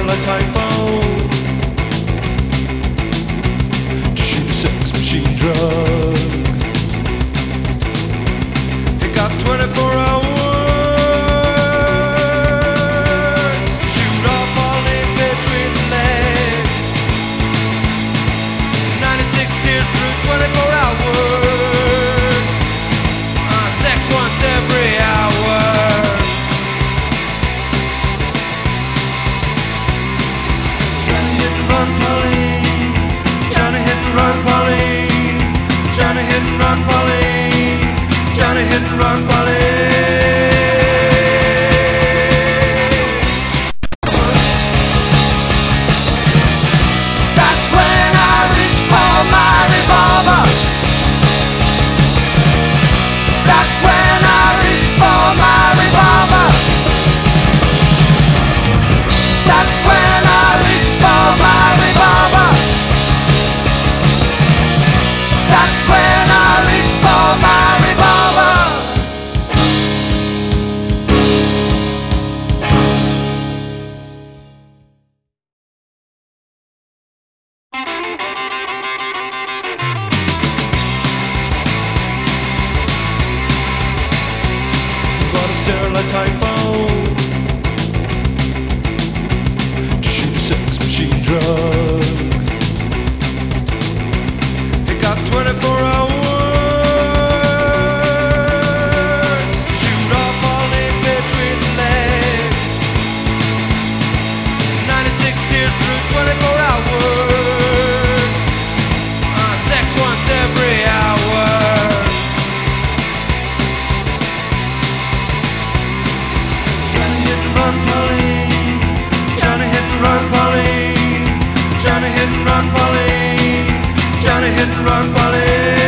sterilized hypo to shoot a sex machine drug. It got 24 hours to shoot off all his between the legs. 96 tears through 24 hours. Sex once every hour. Johnny hit and run, Polly. Johnny hit and run, Polly. Johnny hit and run, Polly. Johnny hit and run, Polly. That's when I reach for my revolver. That's when I reach for my revolver. That's when I reach for my revolver. That's when I reach for my revolver. Sterilized hypo to shoot a sex machine drug. It got 24 hours to shoot off all his between the legs. 96 tears through 24 hours. Sex once every hour. Run, Polly. Johnny hit and run, Polly. Johnny hit and run, Polly. Johnny hit and run, Polly.